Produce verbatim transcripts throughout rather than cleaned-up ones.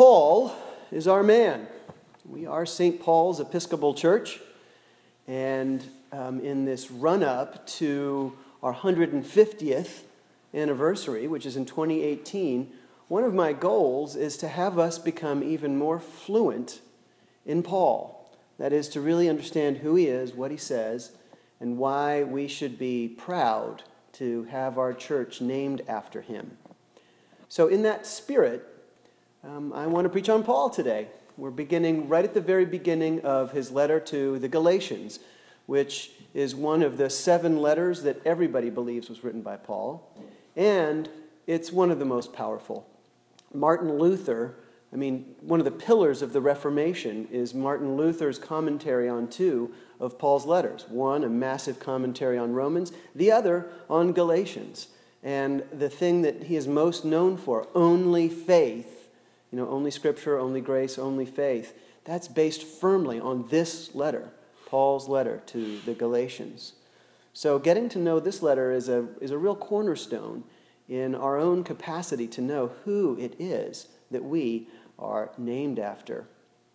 Paul is our man. We are Saint Paul's Episcopal Church, and um, in this run-up to our one hundred fiftieth anniversary, which is in twenty eighteen, one of my goals is to have us become even more fluent in Paul. That is, to really understand who he is, what he says, and why we should be proud to have our church named after him. So in that spirit, um, I want to preach on Paul today. We're beginning right at the very beginning of his letter to the Galatians, which is one of the seven letters that everybody believes was written by Paul, and it's one of the most powerful. Martin Luther, I mean, one of the pillars of the Reformation is Martin Luther's commentary on two of Paul's letters. One, a massive commentary on Romans, the other on Galatians. And the thing that he is most known for, only faith, you know, only Scripture, only grace, only faith, that's based firmly on this letter, Paul's letter to the Galatians. So getting to know this letter is a, is a real cornerstone in our own capacity to know who it is that we are named after.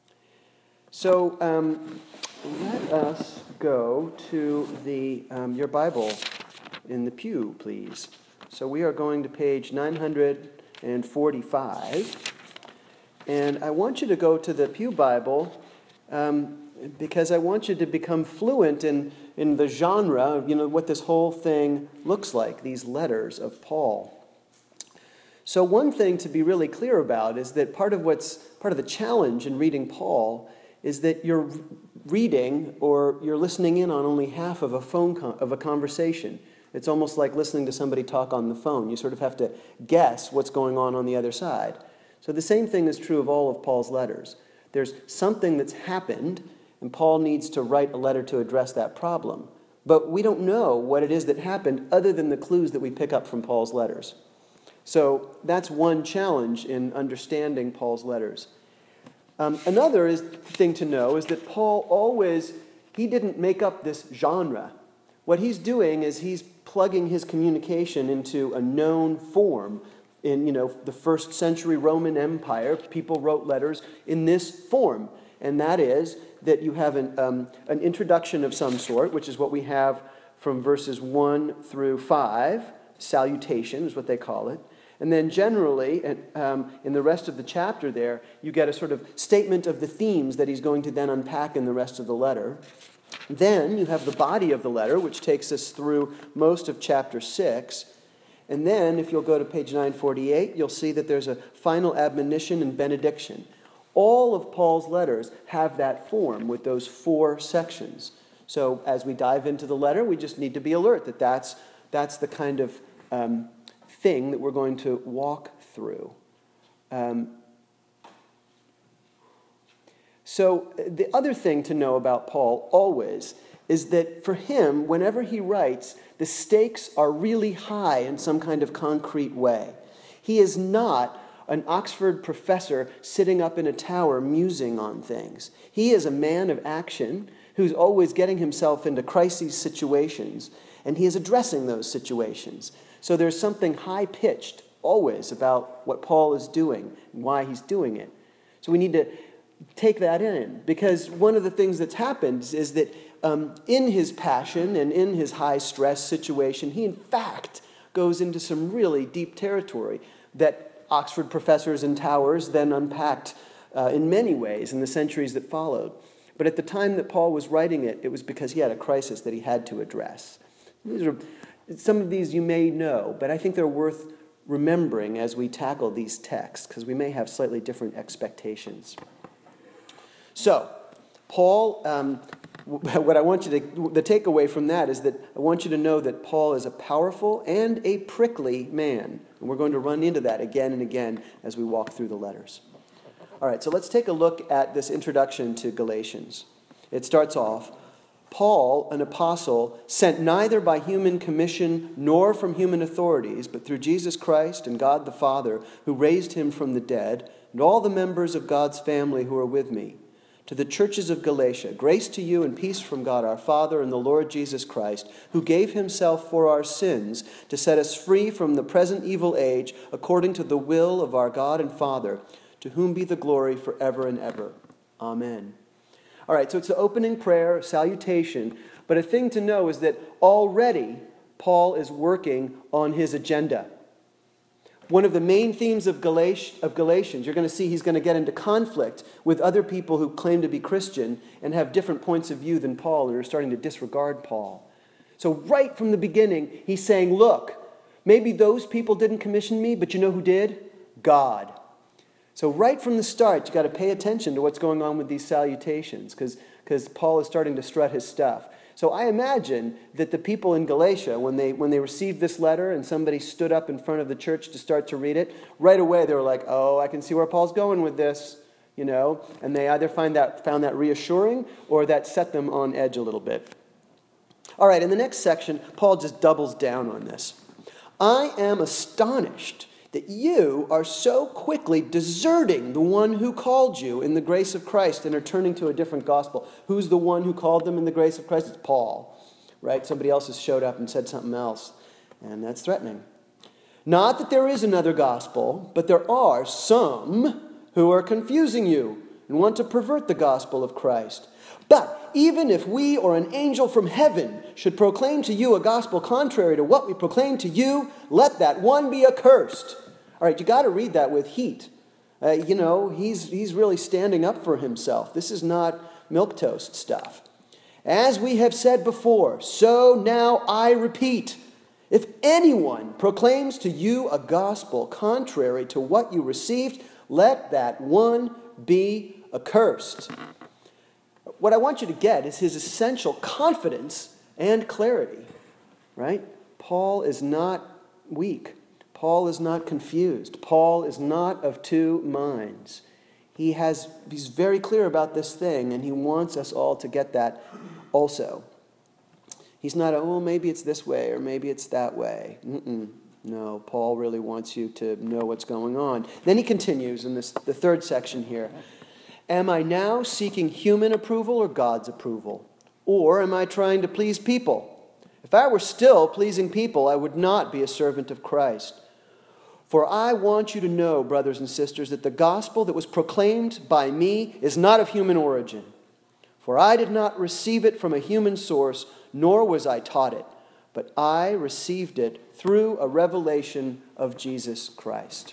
So um, let us go to the um, your Bible in the pew, please. So we are going to page nine hundred forty-five. And I want you to go to the Pew Bible um, because I want you to become fluent in, in the genre of, you know, what this whole thing looks like, these letters of Paul. So one thing to be really clear about is that part of what's part of the challenge in reading Paul is that you're reading or you're listening in on only half of a phone con- of a conversation. It's almost like listening to somebody talk on the phone. You sort of have to guess what's going on on the other side. So the same thing is true of all of Paul's letters. There's something that's happened, and Paul needs to write a letter to address that problem. But we don't know what it is that happened other than the clues that we pick up from Paul's letters. So that's one challenge in understanding Paul's letters. Um, another is, thing to know is that Paul always, he didn't make up this genre. What he's doing is he's plugging his communication into a known form. In, you know, the first century Roman Empire, people wrote letters in this form. And that is that you have an, um, an introduction of some sort, which is what we have from verses one through five. Salutation is what they call it. And then generally, um, in the rest of the chapter there, you get a sort of statement of the themes that he's going to then unpack in the rest of the letter. Then you have the body of the letter, which takes us through most of chapter six. And then, if you'll go to page nine forty-eight, you'll see that there's a final admonition and benediction. All of Paul's letters have that form with those four sections. So as we dive into the letter, we just need to be alert that that's, that's the kind of um, thing that we're going to walk through. Um, so the other thing to know about Paul always is that for him, whenever he writes, the stakes are really high in some kind of concrete way. He is not an Oxford professor sitting up in a tower musing on things. He is a man of action who's always getting himself into crisis situations, and he is addressing those situations. So there's something high-pitched always about what Paul is doing and why he's doing it. So we need to take that in, because one of the things that's happened is that Um, in his passion and in his high-stress situation, he in fact goes into some really deep territory that Oxford professors and towers then unpacked uh, in many ways in the centuries that followed. But at the time that Paul was writing it, it was because he had a crisis that he had to address. These are, some of these you may know, but I think they're worth remembering as we tackle these texts, because we may have slightly different expectations. So, Paul... Um, What I want you to, the takeaway from that is that I want you to know that Paul is a powerful and a prickly man. And we're going to run into that again and again as we walk through the letters. All right, so let's take a look at this introduction to Galatians. It starts off, Paul, an apostle, sent neither by human commission nor from human authorities, but through Jesus Christ and God the Father, who raised him from the dead, and all the members of God's family who are with me. To the churches of Galatia, grace to you and peace from God our Father and the Lord Jesus Christ, who gave himself for our sins to set us free from the present evil age, according to the will of our God and Father, to whom be the glory forever and ever. Amen. All right, so it's the opening prayer, salutation, but a thing to know is that already Paul is working on his agenda. One of the main themes of Galatians, of Galatians, you're going to see he's going to get into conflict with other people who claim to be Christian and have different points of view than Paul and are starting to disregard Paul. So right from the beginning, he's saying, look, maybe those people didn't commission me, but you know who did? God. So right from the start, you got to pay attention to what's going on with these salutations, because because Paul is starting to strut his stuff. So I imagine that the people in Galatia, when they when they received this letter and somebody stood up in front of the church to start to read it, right away they were like, oh, I can see where Paul's going with this, you know, and they either find that found that reassuring or that set them on edge a little bit. All right, in the next section, Paul just doubles down on this. I am astonished that you are so quickly deserting the one who called you in the grace of Christ and are turning to a different gospel. Who's the one who called them in the grace of Christ? It's Paul, right? Somebody else has showed up and said something else, and that's threatening. Not that there is another gospel, but there are some who are confusing you and want to pervert the gospel of Christ. But even if we or an angel from heaven should proclaim to you a gospel contrary to what we proclaim to you, let that one be accursed. All right, you got to read that with heat. Uh, you know, he's, he's really standing up for himself. This is not milquetoast stuff. As we have said before, so now I repeat, if anyone proclaims to you a gospel contrary to what you received, let that one be accursed. What I want you to get is his essential confidence and clarity, right? Paul is not weak. Paul is not confused. Paul is not of two minds. He has, he's very clear about this thing, and he wants us all to get that also. He's not, oh, well, maybe it's this way, or maybe it's that way. Mm-mm. No, Paul really wants you to know what's going on. Then he continues in this the third section here. Am I now seeking human approval or God's approval? Or am I trying to please people? If I were still pleasing people, I would not be a servant of Christ. For I want you to know, brothers and sisters, that the gospel that was proclaimed by me is not of human origin. For I did not receive it from a human source, nor was I taught it, but I received it through a revelation of Jesus Christ.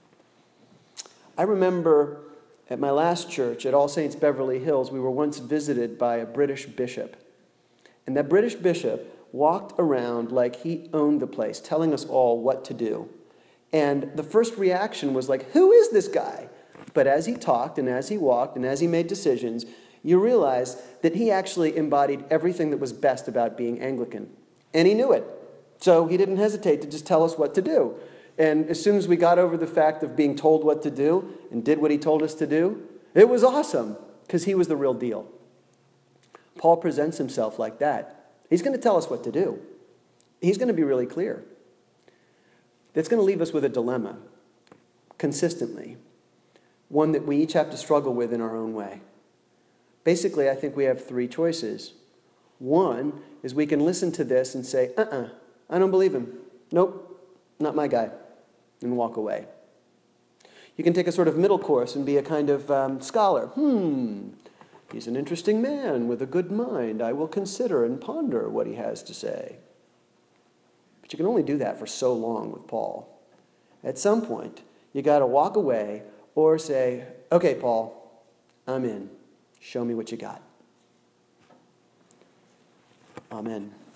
I remember at my last church, at All Saints Beverly Hills, we were once visited by a British bishop. And that British bishop walked around like he owned the place, telling us all what to do. And the first reaction was like, who is this guy? But as he talked and as he walked and as he made decisions, you realize that he actually embodied everything that was best about being Anglican. And he knew it. So he didn't hesitate to just tell us what to do. And as soon as we got over the fact of being told what to do and did what he told us to do, it was awesome because he was the real deal. Paul presents himself like that. He's going to tell us what to do. He's going to be really clear. That's going to leave us with a dilemma consistently, one that we each have to struggle with in our own way. Basically, I think we have three choices. One is we can listen to this and say, uh-uh, I don't believe him. Nope, not my guy, and walk away. You can take a sort of middle course and be a kind of um, scholar. Hmm, he's an interesting man with a good mind. I will consider and ponder what he has to say. But you can only do that for so long with Paul. At some point, you got to walk away or say, okay, Paul, I'm in. Show me what you got. Amen.